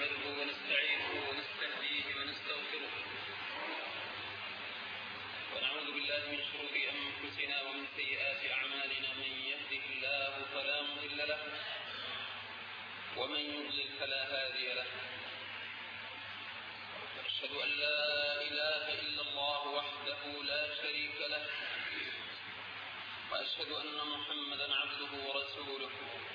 نحمده ونستعينه ونستهديه ونستغفره ونعوذ بالله من شرور أنفسنا ومن سيئات أعمالنا. من يهده الله فلا مضل له ومن يضلل فلا هادي له. أشهد أن لا إله إلا الله وحده لا شريك له وأشهد أن محمدا عبده ورسوله.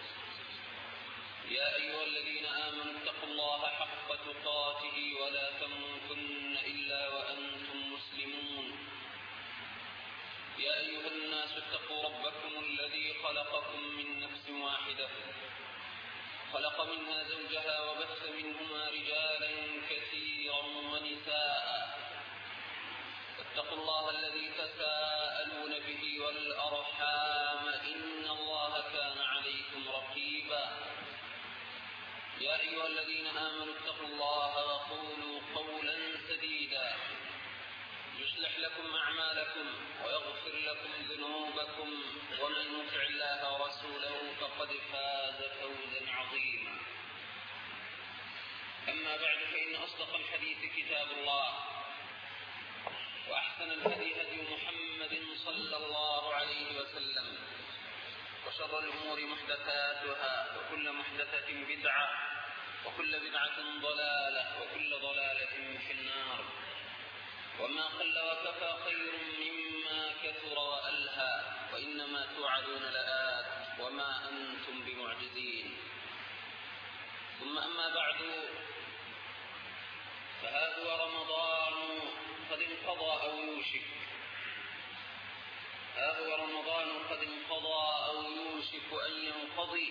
يا أيها الذين آمنوا اتقوا الله حق تقاته ولا تموتن إلا وأنتم مسلمون. يا أيها الناس اتقوا ربكم الذي خلقكم من نفس واحدة خلق منها زوجها وبث منهما رجالا كثيرا ونساء. اتقوا الله الذي تساءلون به والأرحام إن الله كان عليكم رقيبا. يا أيها الذين آمنوا اتقوا الله وقولوا قولا سديدا يصلح لكم أعمالكم ويغفر لكم ذنوبكم ومن يطع الله ورسوله فقد فاز فوزا عظيما. أما بعد فإن أصدق الحديث كتاب الله وأحسن الهدي هدي محمد صلى الله عليه وسلم وشر الأمور محدثاتها وكل محدثة بدعة وكل بدعة ضلالة وكل ضلالة في النار. وما قل وكفى خير مما كثر وألهى وإنما توعدون لآت وما أنتم بمعجزين. ثم أما بعد فها هو رمضان قد انقضى أو يوشك. ها هو رمضان قد انقضى أو يوشك أن ينقضي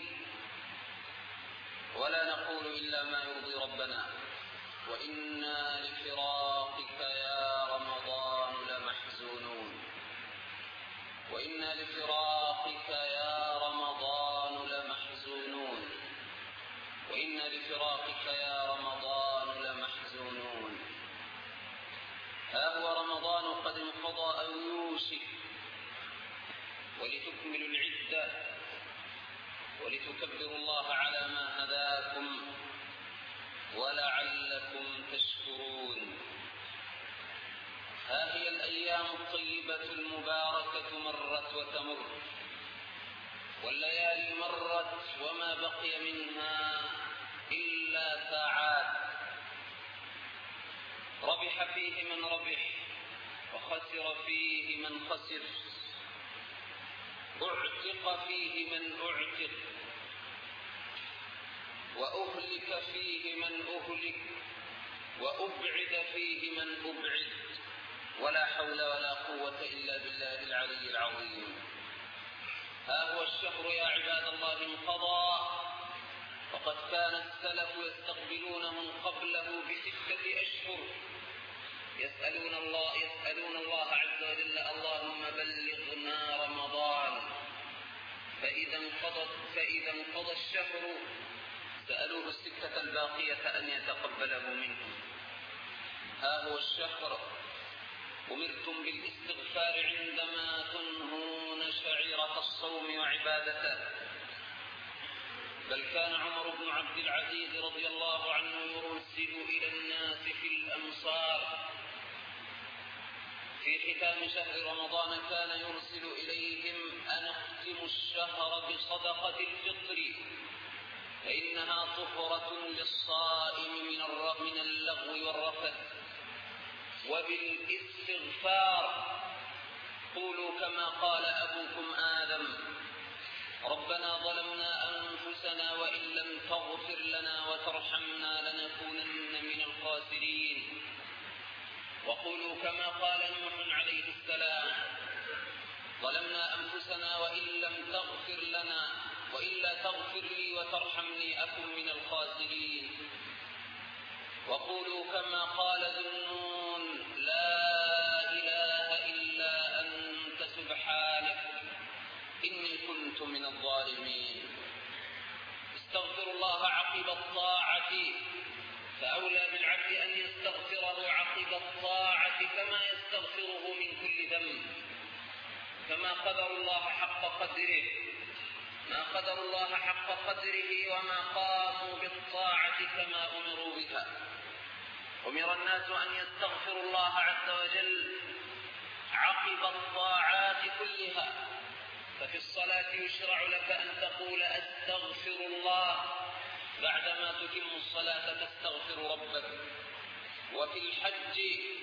ولا نقول إلا ما يرضي ربنا. وإنا لفراقك يا رمضان لمحزونون. وإنا لفراقك يا رمضان لمحزونون. وإنا لفراقك يا رمضان لمحزونون. ها هو رمضان قد انقضى أو يوشك ولتكملوا العدة ولتكبروا الله على ما هداكم ولعلكم تشكرون. ها هي الأيام الطيبة المباركة مرت وتمر والليالي مرت وما بقي منها إلا ساعات. ربح فيه من ربح وخسر فيه من خسر. أعتق فيه من أعتق وأهلك فيه من أهلك وأبعد فيه من أبعد ولا حول ولا قوة إلا بالله العلي العظيم. ها هو الشهر يا عباد الله انقضى وقد كان السلف يستقبلونه قبله ب6 أشهر يسألون الله عز وجل اللهم بلغنا رمضان. فإذا انقضى الشهر سألوه ال6 الباقية أن يتقبله منهم. ها هو الشهر أمرتم بالاستغفار عندما تنهون شعيرة الصوم وعبادته. بل كان عمر بن عبد العزيز رضي الله عنه يرسل إلى الناس في الأمصار في ختام شهر رمضان كان يرسل إليهم أن اختموا الشهر بصدقة الفطر فإنها طهرة للصائم من اللغو والرفث. وبالاستغفار قولوا كما قال أبوكم آدم ربنا ظلمنا أنفسنا وإن لم تغفر لنا وترحمنا لنكونن من الخاسرين. وقولوا كما قال نوح عليه السلام ظلمنا أنفسنا وإلا تغفر لي وترحمني أكن من الخاسرين. وقولوا كما قال ذو النون لا إله إلا أنت سبحانك إني كنت من الظالمين. استغفروا الله عقب الطاعة فأولى بالعبد أن يستغفره عقب الطاعة كما يستغفره من كل ذنب. كما قدروا الله حق قدره ما قدروا الله حق قدره وما قاموا بالطاعة كما أمروا بها. أمر الناس أن يستغفروا الله عز وجل عقب الطاعات كلها، ففي الصلاة يشرع لك أن تقول أستغفر الله بعدما تتم الصلاة تستغفر ربك. وفي الحج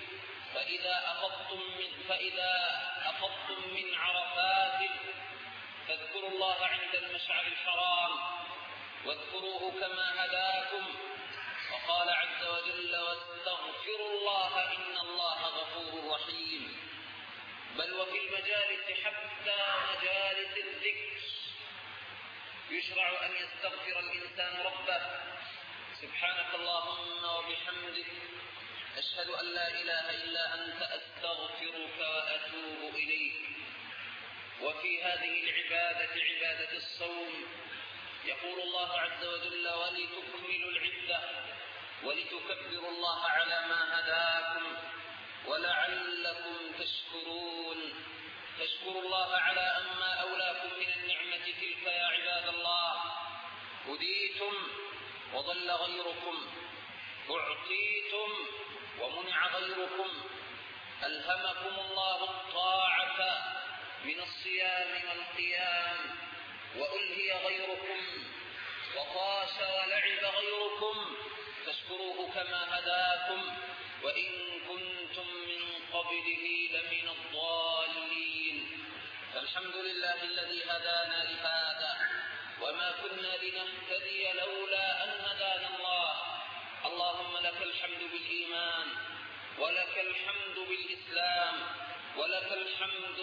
فإذا أفضتم من عرفات فاذكروا الله عند المشعر الحرام واذكروه كما هداكم، وقال عز وجل واستغفروا الله إن الله غفور رحيم. بل وفي المجالس حتى مجالس الذكر يشرع أن يستغفر الإنسان ربه. سبحانك اللهم وبحمدك أشهد أن لا إله إلا أنت أستغفرك وأتوب إليك. وفي هذه العبادة عبادة الصوم يقول الله عز وجل ولتكملوا العدة ولتكبروا الله على ما هداكم ولعلكم تشكرون. فاشكروا الله على أما أولاكم من النعمة تلك يا عباد الله. هديتم وضل غيركم، أعطيتم ومنع غيركم، ألهمكم الله الطاعة من الصيام والقيام وألهي غيركم، وطاش ولعب غيركم، فاشكروه كما هداكم وإن كنتم من قبله لمن الضالين. فالحمد لله الذي هدانا لهذا وما كنا لنهتدي لولا أن هدانا الله. اللهم لك الحمد بالإيمان ولك الحمد بالإسلام ولك الحمد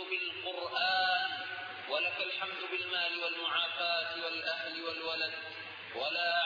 بالقرآن ولك الحمد بالمال والمعافاة والأهل والولد، ولا